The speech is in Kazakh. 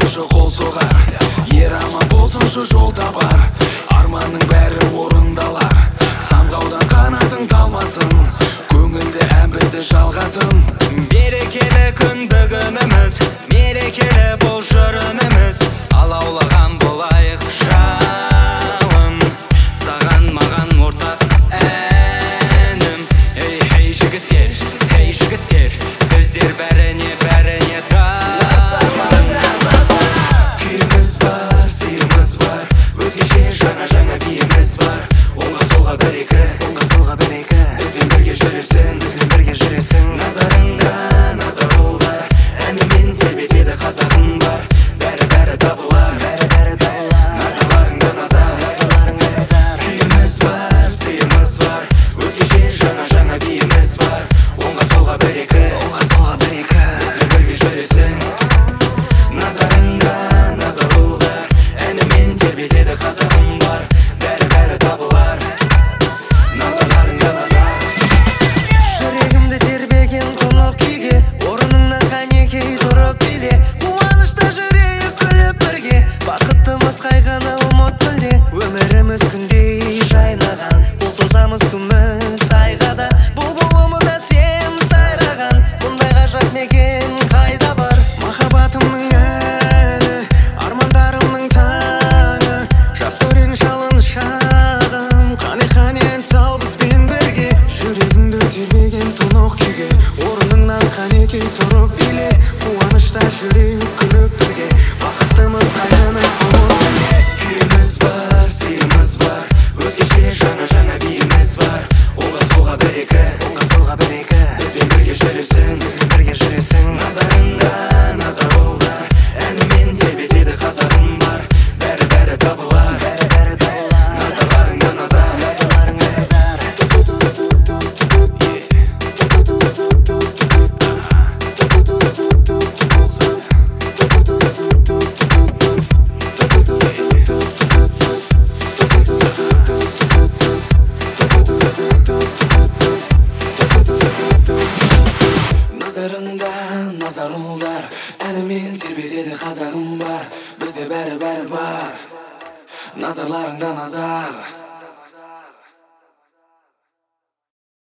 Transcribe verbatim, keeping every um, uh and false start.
болсыншы қол соғар, ер аман болсыншы жол табар, арманның бәрі орындалар. Самғаудан қанатың талмасын, көңілді ән бізді жалғасын. Берекелі күн бүгініміз, мерекелі бұл жырынымыз. Алаулаған болайық жалын, саған маған ортақ әнім. Ей, хей жігіттер, хей жігіттер, біздер бәріне бәріне Күйіміз бар, сыйымыз бар, өзгеше жаңа-жаңа биіміз бар. Оңға солға бір-екі, оңға солға бір-екі, бізбен бірге жүресің, бізбен бірге жүресің. назарыңда назар олдар, әнімен тербетеді қазағым бар. Бәрі-бәрі табылар, Бәрі-бәрі табылар, назарларыңда назар. назарларыңда назар. Күйіміз бар, сыйымыз бар, өзгеше жаңа-жаңа биіміз бар. Оңға солға бір-екі, Оңға солға бір-екі, бізбен бірге жүресің, назарыңда назар олдар, әнімен тербетеді қазағым бар. Бәрі-бәрі табылар, назарларыңда назар. жүрегімді тербеген тұнық күйге, орныңнан қанекей тұрып биле. Қуанышта жүрейік күліп бірге, бақыттымыз қайғыны ұмыт мүлде. Өміріміз күндей жайнаған, қол созамыз күміс айғада. Бұлбұлымыз әсем сайраған, мұндай ғажап мекен қайда бар? Махаббатымның әні, армандарымның таңы, жас өрен жалын шағым, қане-қане ән сал бізбен бірге. Жүрегімді тербеген тұнық күйге, орныңнан қанекей тұрып биле. Қуанышта жүрейік күліп бірге, бақыттымыз қайғыны ұмыт мүлде. Күйіміз бар, сыйымыз бар, өзгеше жаңа-жаңа биіміз бар. Оңға солға бір-екі, Оңға солға бір-екі, бізбен бірге жүресің, бізбен бірге жүресің. назарыңда назар олдар, әнімен тербетеді қазағым бар. Бәрі-бәрі табылар, Бәрі-бәрі табылар, назарларыңда назар. назарларыңда назар. Назарыңда назар олдар, әнімен тербетеді қазағым бар. Бізде бәрі-бәрі бар, назарларыңда назар.